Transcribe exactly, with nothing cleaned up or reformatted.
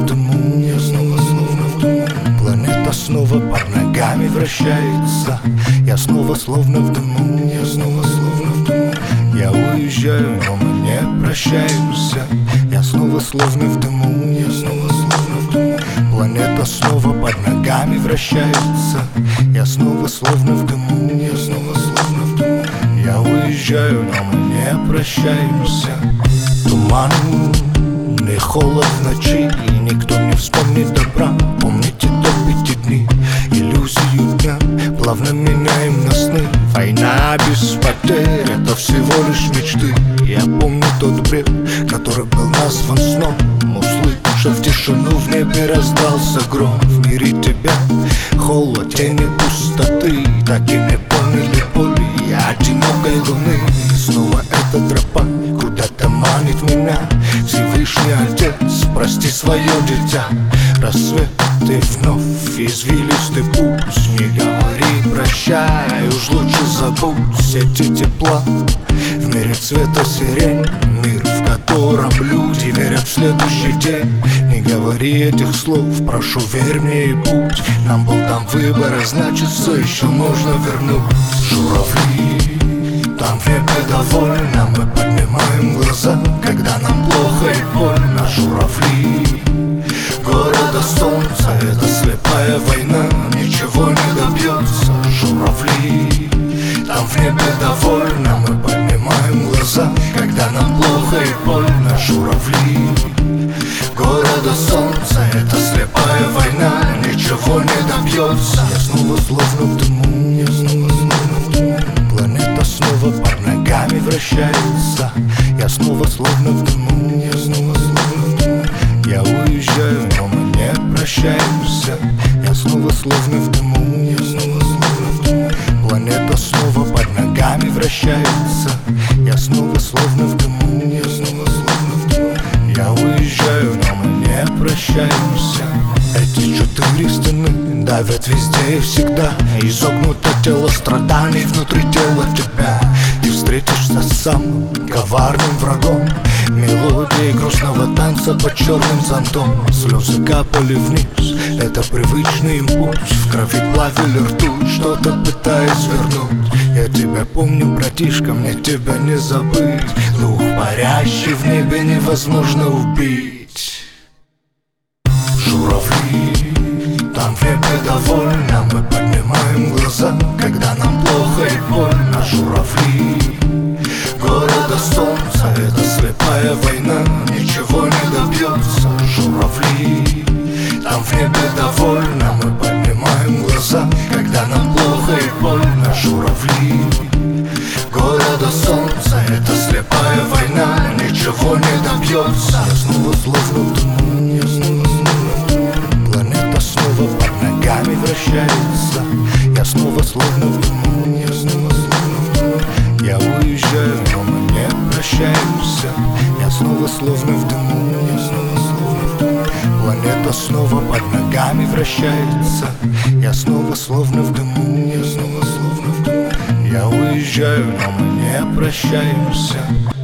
в дыму, я снова словно в дыму. Планета снова под ногами вращается. Я снова словно в дыму, я снова словно в дыму. Я уезжаю, но мы не прощаемся. Я снова словно в дыму, я снова словно в дыму. Планета снова под ногами вращается. Я снова словно в дыму, я снова словно в дыму. Я уезжаю, но мы не прощаемся. Туман, не холод в ночи, и никто не вспомнит добра. Помните до пяти дней, иллюзию дня, плавно меняем на сны. Война без потерь, это всего лишь мечты. Я помню тот бред, который был назван сном. Услышав тишину, в небе раздался гром. В мире тебя холод, тени пустоты, так и не поняли боли одинокой луны. Снова эта тропа куда-то манит меня. Всевышний Отец, прости свое дитя. Рассвет и вновь извилистый путь. Не говори прощай, уж лучше забудь. Сети тепла в мире цвета сирень. Мир, в котором люди верят в следующий день. Не говори этих слов, прошу, верь мне и путь. Нам был там выбор, а значит все еще можно вернуть. Журавли, там в небе довольно, мы поднимаем глаза, когда нам плохо и больно. Журавли, города солнца, это слепая война, ничего не добьется. Журавли, там в небе довольно, мы поднимаем глаза, когда нам плохо и больно. Журавли, города солнца, это слепая война, ничего не добьется. Я снова словно в дыму, я снова словно в дыму. Планета снова под ногами вращается. Я снова словно в дыму, я снова словно в дыму. Я уезжаю, но мы не прощаемся. Я снова словно в дыму, я снова словно в дыму. Планета снова под ногами вращается. Я снова словно в дыму, я снова словно в дыму. Я уезжаю, но мы не прощаемся. Эти четыре стены давят везде и всегда. Изогнуто тело страданий внутри тела тебя. Ты встретишься с самым коварным врагом. Мелодии грустного танца под черным зонтом. Слезы капали вниз, это привычный им путь. В крови плавили ртуть, что-то пытаясь вернуть. Я тебя помню, братишка, мне тебя не забыть. Дух парящий в небе невозможно убить. Журавли, там в небе довольно, мы поднимаем глаза, когда нам плохо и больно. Журавли, города солнца, это слепая война, ничего не добьется. Журавли, там в небе довольно, мы поднимаем глаза, когда нам плохо и больно. Журавли, города солнца, это слепая война, ничего не добьется. Я снова словно в дыму, я снова словно в дыму. Планета снова под ногами вращается. Я снова словно в дыму, я снова словно в дыму. Я уезжаю, но мы не прощаемся. Я снова словно в дыму, я снова словно в дыму. Планета снова под ногами вращается. Я снова словно в дыму, я снова словно в дыму. Я уезжаю, но мы не прощаемся.